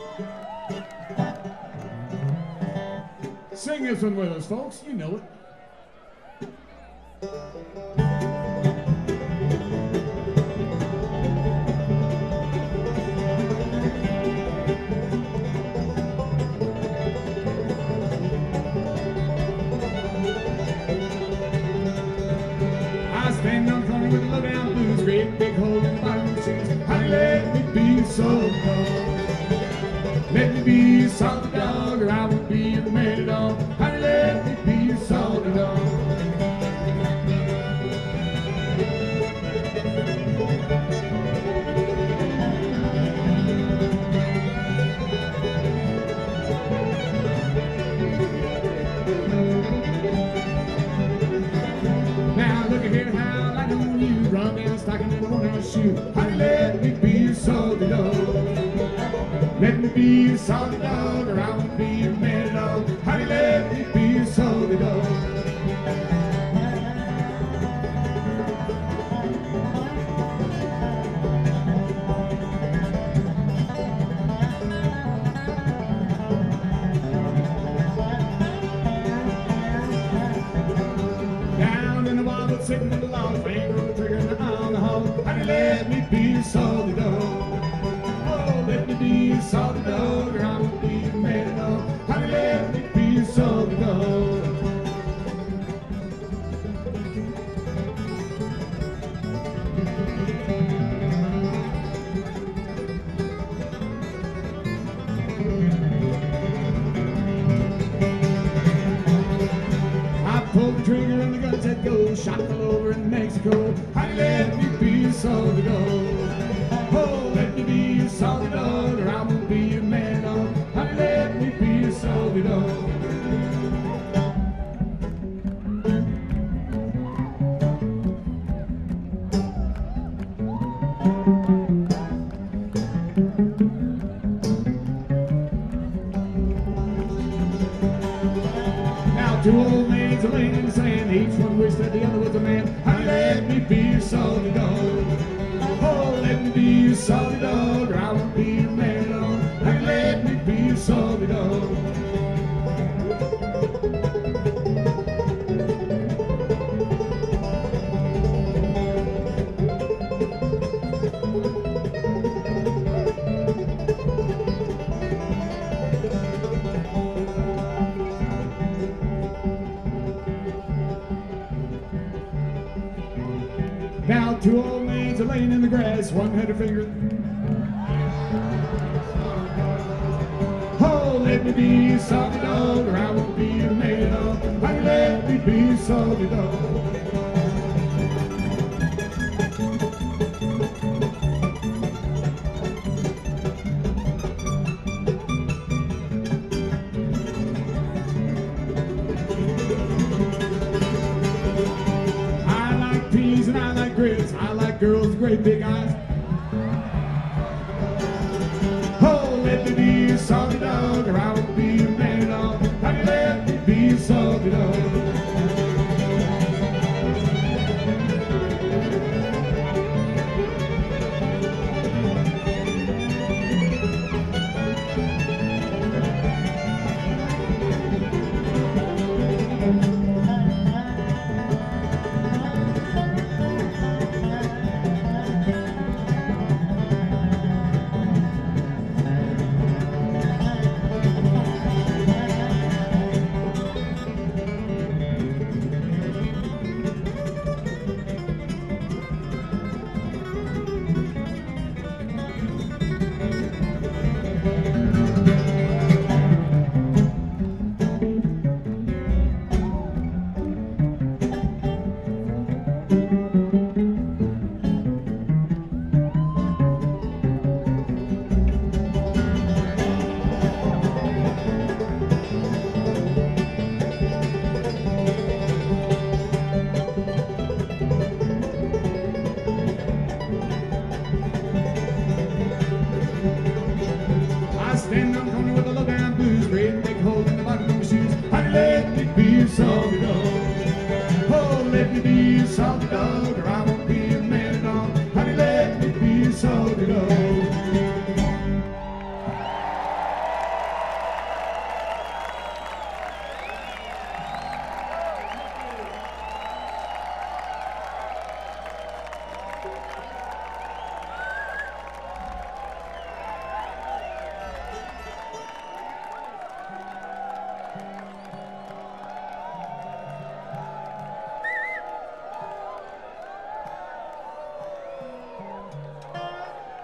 Sing this one with us, folks. You know it. I stand on the corner with a low down blues, great big hole in the bottom of the shoes. Honey, let me be so dog. Let me be salty dog, or I will be the man dog. Honey, let me be salty dog. Now look at here, how I know you run down stocking in a one-horse shoe. Honey, let me be a salty dog. Let me be a salty dog, or I won't be a man dog. Honey, let me be a salty dog. Down in the wild, sitting in the log, finger on the trigger on the hog. Honey, let me be a salty dog. Oh, let me be a salty dog, or I won't be a man dog. Honey, let me be a salty dog. I pulled the trigger and the gun said go. Shot fell over in Mexico. Honey, let me be a salty dog. Oh, let me be a salty dog, or I won't be a man dog. Honey, let me be a salty dog. Now two old maids are laying in the sand. Each one wished that the other was a man. Honey, let me be a salty dog. Oh, let me be a salty dog, or I won't be a man dog. Honey, let me be a salty dog. Now two old maids are laying in the grass. One had her finger. Oh, let me be a salty dog, or I won't be a man dog. Honey, let me be a salty dog. I like peas and I like grits. I like girls with great big eyes. Oh, let me be a salty dog.